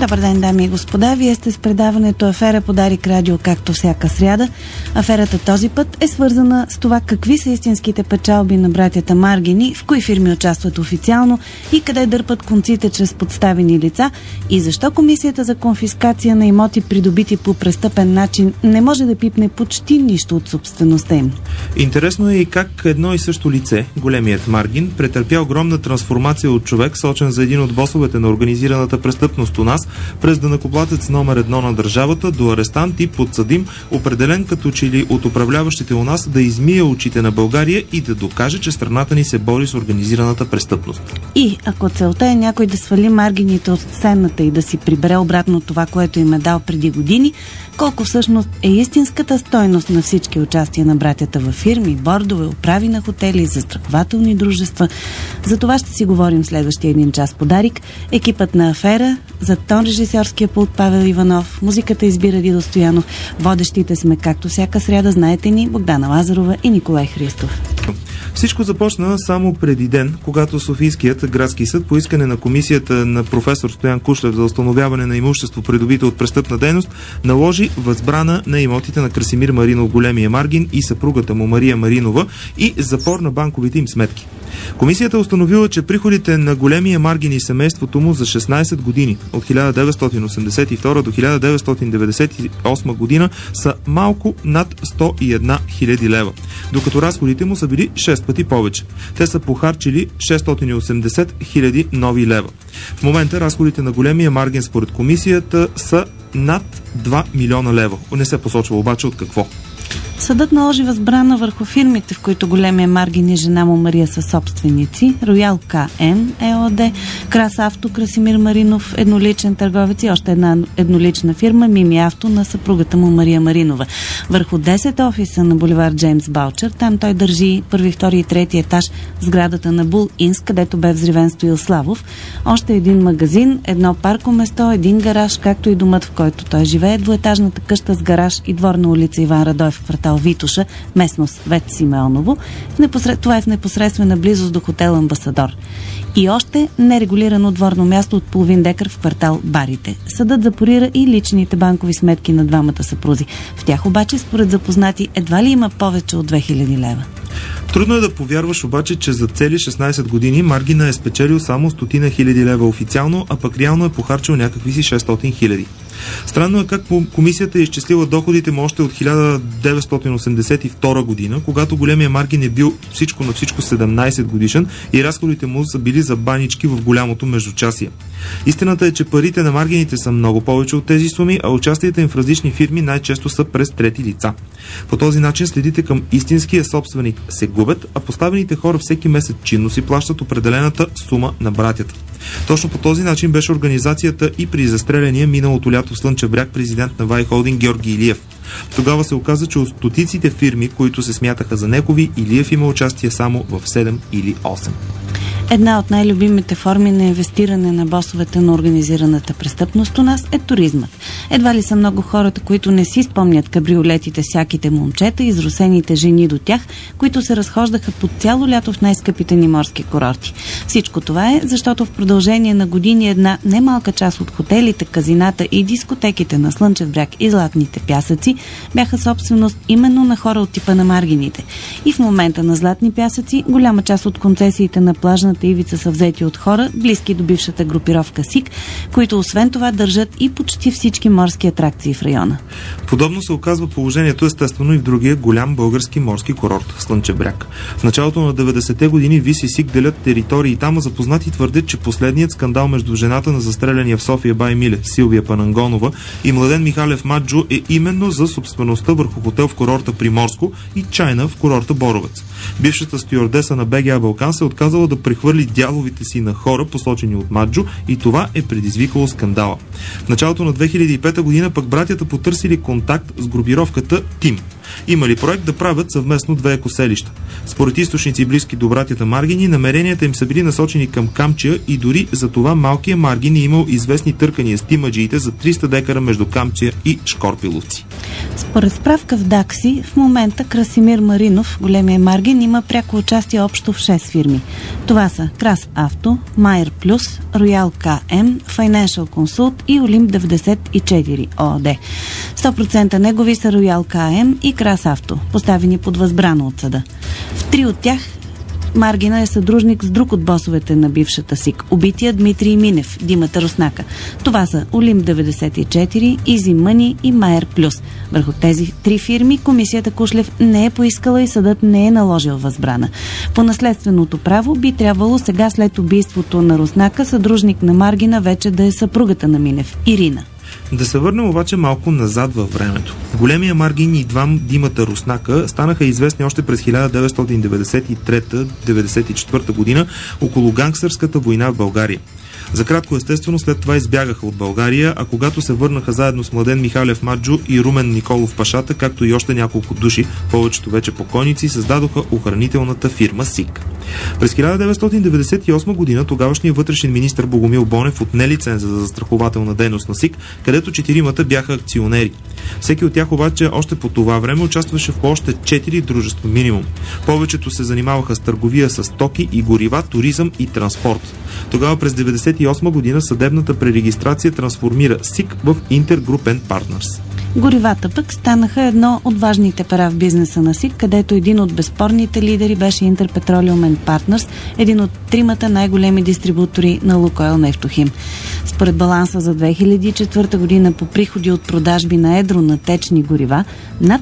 Добър ден, дами и господа. Вие сте с предаването Афера по Дарик Радио, както всяка сряда. Аферата този път е свързана с това какви са истинските печалби на братята Маргини, в кои фирми участват официално и къде дърпат конците чрез подставени лица и защо Комисията за конфискация на имоти, придобити по престъпен начин, не може да пипне почти нищо от собствеността им. Интересно е и как едно и също лице, големият Маргин, претърпя огромна трансформация от човек, сочен за един от босовете на организираната престъпност у нас, през данъкоплатец номер 1 на държавата, до арестант и подсъдим, определен като че ли от управляващите у нас да измие очите на България и да докаже, че страната ни се бори с организираната престъпност. И ако целта е някой да свали Маргините от сцената и да си прибере обратно това, което им е дал преди години, колко всъщност е истинската стойност на всички участия на братята във фирми, бордове, управи на хотели, застрахователни дружества. За това ще си говорим следващия един час по Дарик. Екипът на Афера, за тон режисьорския пулт Павел Иванов, музиката избира Дидо Стоянов. Водещите сме, както всяка сряда, знаете ни, Богдана Лазарова и Николай Христов. Всичко започна само преди ден, когато Софийският градски съд по искане на комисията на професор Стоян Кушлев за установяване на имущество, придобито от престъпна дейност, наложи възбрана на имотите на Красимир Маринов, големия Маргин, и съпругата му Мария Маринова и запор на банковите им сметки. Комисията установила, че приходите на големия Маргин и семейството му за 16 години, от 1982 до 1998 година, са малко над 101 000 лева, докато разходите му са били 6 пъти повече. Те са похарчили 680 000 нови лева. В момента разходите на големия Маргин според комисията са над 2 милиона лева. Не се посочва обаче от какво. Съдът наложи възбрана върху фирмите, в които големия Маргин и жена му Мария са собственици. Роял КМ ЕОД, Крас Авто, Красимир Маринов, едноличен търговец и още една еднолична фирма Мими Авто на съпругата му Мария Маринова. Върху 10 офиса на буливар Джеймс Балчър, там той държи първи, втори и трети етаж в сградата на Бул Инс, където бе взривен Стоил Славов. Още един магазин, едно паркоместо, един гараж, както и домът, в който той живее, двуетажната къща с гараж и двор на улица Иван Радой в квартал Витуша, местност Вет Симеоново. Това е в непосредствена близост до хотел Амбасадор. И още нерегулирано дворно място от половин декар в квартал Барите. Съдът запорира и личните банкови сметки на двамата съпрузи. В тях обаче, според запознати, едва ли има повече от 2000 лева. Трудно е да повярваш обаче, че за цели 16 години Маргина е спечелил само 100 000 лева официално, а пък реално е похарчил някакви си 600 000. Странно е как комисията е изчислила доходите му още от 1982 година, когато големия Маргин е бил всичко на всичко 17 годишен и разходите му са били за банички в голямото междучасие. Истината е, че парите на Маргините са много повече от тези суми, а участията им в различни фирми най-често са през трети лица. По този начин следите към истинския собственик се губят, а поставените хора всеки месец чинно си плащат определената сума на братята. Точно по този начин беше организацията и при застреления миналото лято в Слънчев бряг президент на Вай Холдинг Георги Илиев. Тогава се оказа, че от стотиците фирми, които се смятаха за негови, Илиев има участие само в 7 или 8. Една от най-любимите форми на инвестиране на босовете на организираната престъпност у нас е туризмът. Едва ли са много хората, които не си спомнят кабриолетите всяките момчета и изрусените жени до тях, които се разхождаха по цяло лято в най-скъпите ни морски курорти. Всичко това е, защото в продължение на години една немалка част от хотелите, казината и дискотеките на Слънчев бряг и Златните пясъци бяха собственост именно на хора от типа на Маргините. И в момента на Златни пясъци голяма част от концесиите на плажната ивица са взети от хора, близки до бившата групировка СИК, които освен това държат и почти всички морски атракции в района. Подобно се оказва положението естествено и в другия голям български морски курорт – Слънчев бряг. В началото на 90-те години ВИС и СИК делят територии и там запознати твърдят, че последният скандал между жената на застреляния в София бай Миле Силвия Панангонова и Младен Михалев Маджо е именно за собствеността върху хотел в курорта Приморско и чайна в курорта Боровец. Бившата стюардеса на БГА Балкан се отказала да прехвърли дяловите си на хора, посочени от Маджо, и това е предизвикало скандала. В началото на 2005 година пък братята потърсили контакт с групировката ТИМ. Имали проект да правят съвместно 2 екоселища. Според източници близки до братята Маргини, намеренията им са били насочени към Камчия и дори за това малкия Маргин е имал известни търкания с тимаджиите за 300 декара между Камчия и Шкорпиловци. Според справка в Дакси, в момента Красимир Маринов, големия Маргин, има пряко участие общо в 6 фирми. Това са Крас Авто, Майер Плюс, Роял КМ, Financial Consult и Олимп 94 ООД. 100% негови са Роял КМ и Крас Авто, поставени под възбрана от съда. В 3 от тях Маргина е съдружник с друг от босовете на бившата СИК, убития Дмитрий Минев, Димата Руснака. Това са Олимп 94, Изи Мъни и Майер Плюс. Върху тези 3 фирми комисията Кушлев не е поискала и съдът не е наложил възбрана. По наследственото право би трябвало сега, след убийството на Руснака, съдружник на Маргина вече да е съпругата на Минев, Ирина. Да се върнем обаче малко назад във времето. Големия Маргин и двам Димата Руснака станаха известни още през 1993-1994 година около гангстърската война в България. За кратко, естествено, след това избягаха от България, а когато се върнаха заедно с Младен Михалев Маджо и Румен Николов Пашата, както и още няколко души, повечето вече покойници, създадоха охранителната фирма СИК. През 1998 година тогавашният вътрешен министър Богомил Бонев отне лиценза за застрахователна дейност на СИК, където 4-мата бяха акционери. Всеки от тях обаче още по това време участваше в още 4 дружества минимум. Повечето се занимаваха с търговия с стоки и горива, туризъм и транспорт. Тогава през 1998 година съдебната пререгистрация трансформира СИК в Intergroup Partners. Горивата пък станаха едно от важните пера в бизнеса на СИК, където един от безспорните лидери беше Интерпетролиум Партнърс, един от 3-мата най-големи дистрибутори на Лукойл Нефтохим. Според баланса за 2004 година по приходи от продажби на едро на течни горива над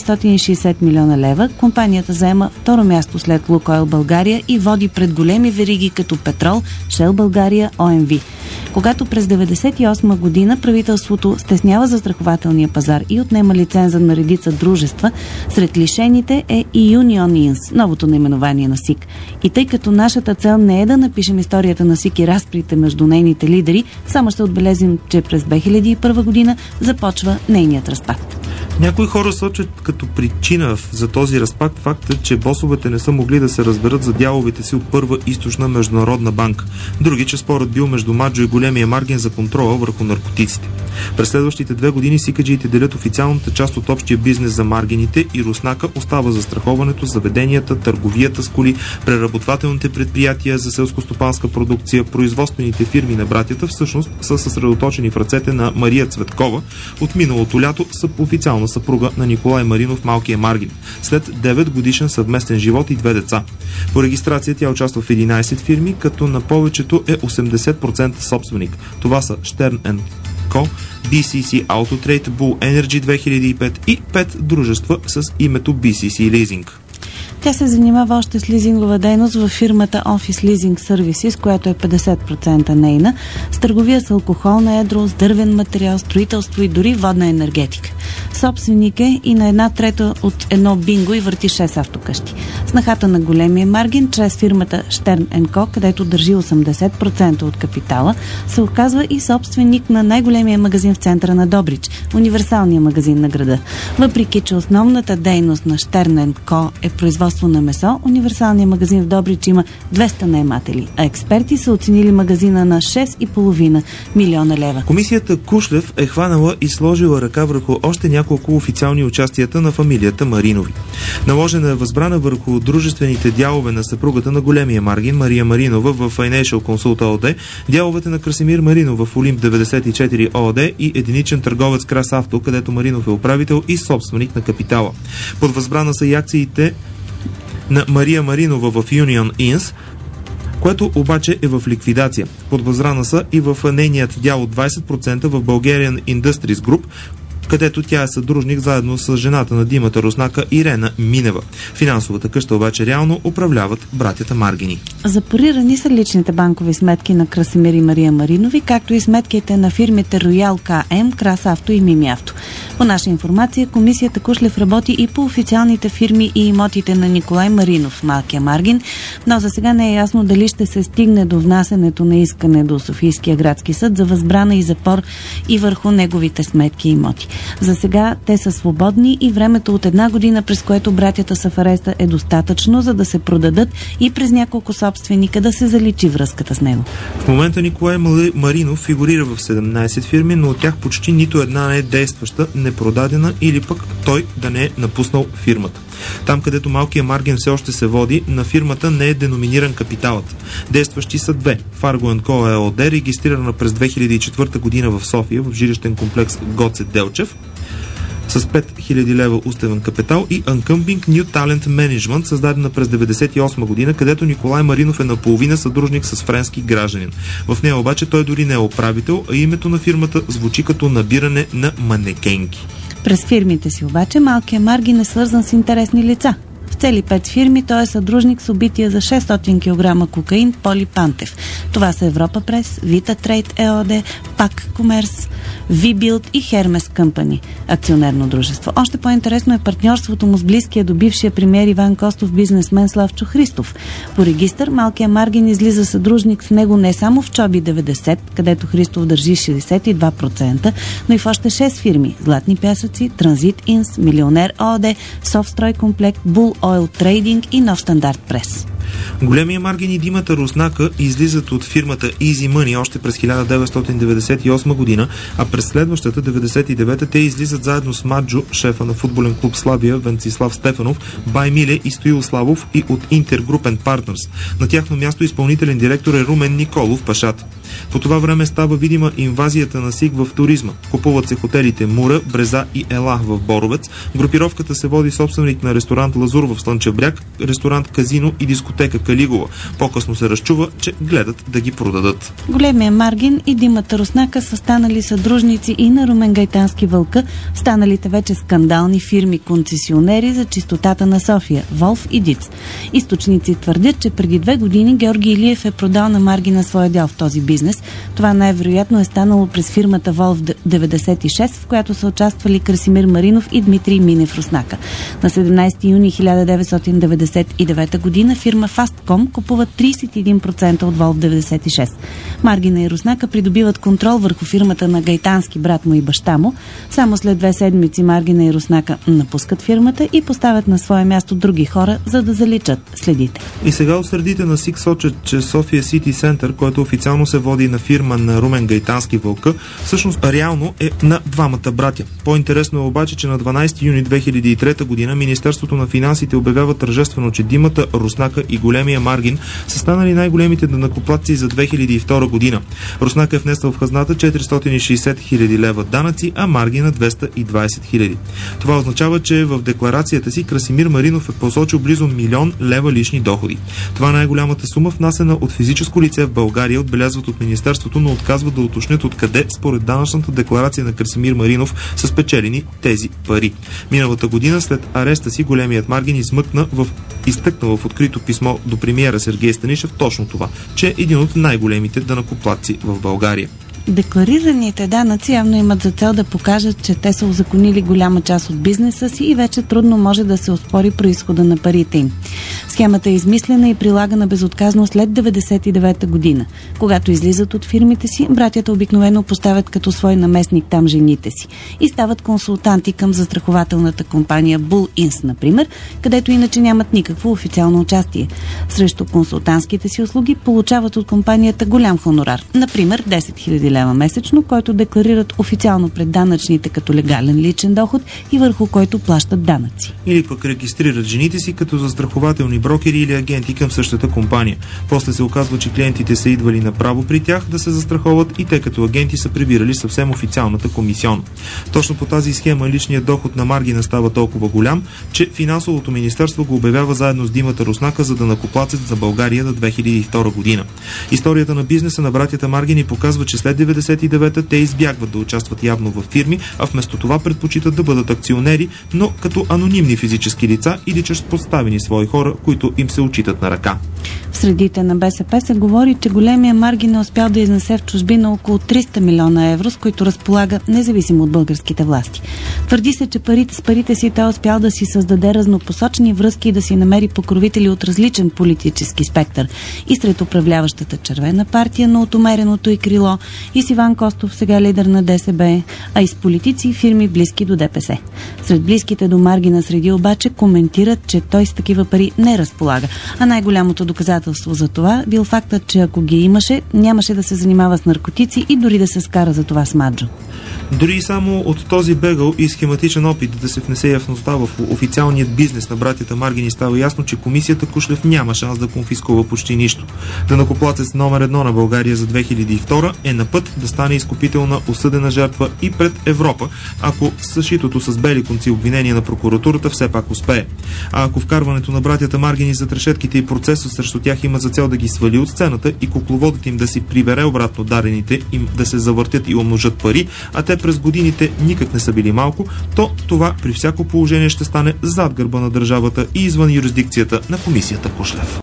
460 милиона лева, компанията заема второ място след Лукойл България и води пред големи вериги като Петрол, Шел България, ОМВ. Когато през 1998 година правителството стеснява застрахователния пазар и отнема лиценза на редица дружества, сред лишените е и Union Inc., новото наименование на СИК. И тъй като нашата цел не е да напишем историята на СИК и разприте между нейните лидери, само ще отбелезим, че през 2001 година започва нейният разпад. Някои хора сочат като причина за този разпад факта, че босовете не са могли да се разберат за дяловете си от Първа източна международна банка. Други, че спорът бил между Маджо и големия Маргин за контрола върху наркотиците. През следващите 2 години сикаджиите делят официалната част от общия бизнес за Маргините и Руснака остава застраховането, заведенията, търговията с коли, преработвателните предприятия за селскостопанска продукция, производствените фирми на братята всъщност са съсредоточени в ръцете на Мария Цветкова, от миналото лято са официална съпруга на Николай Маринов, малкия Маргин, след 9 годишен съвместен живот и 2 деца. По регистрация тя участва в 11 фирми, като на повечето е 80% собственик. Това са Штерн & Ко, BCC Autotrade, Bull Energy 2005 и 5 дружества с името BCC Leasing. Тя се занимава още с лизингова дейност във фирмата Office Leasing Services, която е 50% нейна, с търговия с алкохол на едро, с дървен материал, строителство и дори водна енергетика. Собственик е и на 1/3 от едно бинго и върти 6 автокъщи. Снахата на големия Маргин, чрез фирмата Штерн & Ко, където държи 80% от капитала, се оказва и собственик на най-големия магазин в центъра на Добрич, универсалния магазин на града. Въпреки че основната дейност на Штерн & Ко е производство на месо, универсалният магазин в Добрич има 200 наематели, а експерти са оценили магазина на 6,5 милиона лева. Комисията Кушлев е хванала и сложила ръка върху още няколко официални участията на фамилията Маринови. Наложена е възбрана върху дружествените дялове на съпругата на големия Маргин, Мария Маринова в Financial Consult ООД, дяловете на Красимир Маринов в Олимп 94 ООД и единичен търговец Крас Авто, където Маринов е управител и собственик на капитала. Под възбрана са и акциите на Мария Маринова в Union Inc., което обаче е в ликвидация. Под възбрана са и в нейният дял от 20% в Bulgarian Industries Group, където тя е съдружник заедно с жената на Димата Руснака Ирена Минева. Финансовата къща обаче реално управляват братята Маргини. Запорирани са личните банкови сметки на Красимир и Мария Маринови, както и сметките на фирмите Роял КМ, Крас Авто и Мими Авто. По наша информация, комисията Кушлев работи и по официалните фирми и имотите на Николай Маринов, малкия Маргин, но за сега не е ясно дали ще се стигне до внасянето на искане до Софийския градски съд за възбрана и запор и върху неговите сметки и имоти. За сега те са свободни и времето от 1 година, през което братята са в ареста, е достатъчно, за да се продадат и през няколко собственика да се заличи връзката с него. В момента Николай Маринов фигурира в 17 фирми, но от тях почти нито една не е действаща, непродадена или пък той да не е напуснал фирмата. Там, където малкият маргин все още се води, на фирмата не е деноминиран капиталът. Действащи са две. Fargo & Co. ЕООД, регистрирана през 2004 година в София, в жилищен комплекс Гоце Делчев, с 5000 лева уставен капитал, и Uncombing New Talent Management, създадена през 1998 година, където Николай Маринов е наполовина съдружник с френски гражданин. В нея обаче той дори не е управител, а името на фирмата звучи като набиране на манекенки. През фирмите си обаче малкият маргин е свързан с интересни лица. В цели 5 фирми той е съдружник с убития за 600 кг кокаин Поли Пантев. Това са Европа Прес, Вита Трейд ЕОД, Пак Комерс, Вибилд и Хермес Къмпани, акционерно дружество. Още по-интересно е партньорството му с близкия до бившия премиер Иван Костов бизнесмен Славчо Христов. По регистър малкият маргин излиза съдружник с него не само в Чоби 90, където Христов държи 62%, но и в още 6 фирми: Златни пясъци, Транзит Инс, Милионер ООД, Софстрой Комплект, Бул Ойл Трейдинг и Нов Стандарт Прес. Големия маргин и Димата Руснака излизат от фирмата Easy Money още през 1998 година, а през следващата 99-та те излизат заедно с Маджо, шефа на футболен клуб Славия Венцислав Стефанов, Бай Миле и Стоил Славов и от Интергрупен Партнърс. На тяхно място изпълнителен директор е Румен Николов Пашат. По това време става видима инвазията на СИГ в туризма. Купуват се хотелите Мура, Бреза и Ела в Боровец. Групировката се води собственик на ресторант Лазур в Слънчев бряг, ресторант Казино и дискотека Калигула. По-късно се разчува, че гледат да ги продадат. Големия маргин и Димата Руснака са станали съдружници и на Румен Гайтански Вълка, станалите вече скандални фирми концесионери за чистотата на София, Волф и Диц. Източници твърдят, че преди 2 години Георги Илиев е продал на маргина своя дял в този бизнес. Това най-вероятно е станало през фирмата Волф 96, в която са участвали Красимир Маринов и Дмитрий Минев Руснака. На 17 юни 1999 година фирма Fastcom купуват 31% от Волф 96. Маргина и Руснака придобиват контрол върху фирмата на Гайтански, брат му и баща му. Само след 2 седмици Маргина и Руснака напускат фирмата и поставят на свое място други хора, за да заличат следите. И сега от средите на СИК сочат, че София Сити Център, който официално се води на фирма на Румен Гайтански Вълка, всъщност реално е на двамата братя. По-интересно е обаче, че на 12 юни 2003 година Министерството на финансите обявява тържествено, че Димата Руснака и големия маргин са станали най-големите данъкоплатци за 2002 година. Руснака е внесъл в хазната 460 хиляди лева данъци, а маргина 220 хиляди. Това означава, че в декларацията си Красимир Маринов е посочил близо 1 000 000 лева лични доходи. Това е най-голямата сума, внасена от физическо лице в България, отбелязват от Министерството, но отказват да уточнят откъде според данъчната декларация на Красимир Маринов са спечелени тези пари. Миналата година след ареста си големият маргин изтъкнал в открито писмо до премиера Сергей Станишев точно това, че е един от най-големите данъкоплатци в България. Декларираните данъци явно имат за цел да покажат, че те са узаконили голяма част от бизнеса си и вече трудно може да се оспори произхода на парите им. Схемата е измислена и прилагана безотказно след 1999 година. Когато излизат от фирмите си, братята обикновено поставят като свой наместник там жените си и стават консултанти към застрахователната компания Bull Inc, например, където иначе нямат никакво официално участие. Срещу консултантските си услуги получават от компанията голям хонорар, например 10 000 лева месечно, който декларират официално пред данъчните като легален личен доход и върху който плащат данъци. Или пък регистрират жените си като застрахователни брокери или агенти към същата компания. После се оказва, че клиентите са идвали направо при тях да се застраховат и те като агенти са прибирали съвсем официалната комисион. Точно по тази схема личният доход на маргина става толкова голям, че финансовото министерство го обявява заедно с Димата Руснака за данъкоплатец за България до 2002 година. Историята на бизнеса на братята Маргини показва, че след 1999-та те избягват да участват явно във фирми, а вместо това предпочитат да бъдат акционери, но като анонимни физически лица или чрез подставени свои хора, които им се отчитат на ръка. В средите на БСП се говори, че големия маргин е успял да изнесе в чужбина около 300 милиона евро, с които разполага независимо от българските власти. Твърди се, че с парите си той успял да си създаде разнопосочни връзки и да си намери покровители от различен политически спектър и сред управляващата червена партия, но от умереното и крило, и с Иван Костов, сега лидер на ДСБ, а и с политици и фирми близки до ДПС. Сред близките до Маргина среди обаче коментират, че той с такива пари не разполага. А най-голямото доказателство за това бил фактът, че ако ги имаше, нямаше да се занимава с наркотици и дори да се скара за това с Маджо. Дори и само от този бегъл и схематичен опит да се внесе яснота в официалният бизнес на братята Маргини става ясно, че комисията Кушлев няма шанс да конфискува почти нищо. Данъкоплатец номер 1 на България за 2002 е на път да стане изкупителна осъдена жертва и пред Европа, ако съшитото с бели конци обвинение на прокуратурата все пак успее. А ако вкарването на братята Маргини зад решетките и процесът срещу тях има за цел да ги свали от сцената и кукловодът им да си прибере обратно дарените им да се завъртят и умножат пари, а те през годините никак не са били малко, то това при всяко положение ще стане зад гърба на държавата и извън юрисдикцията на комисията Кушлев.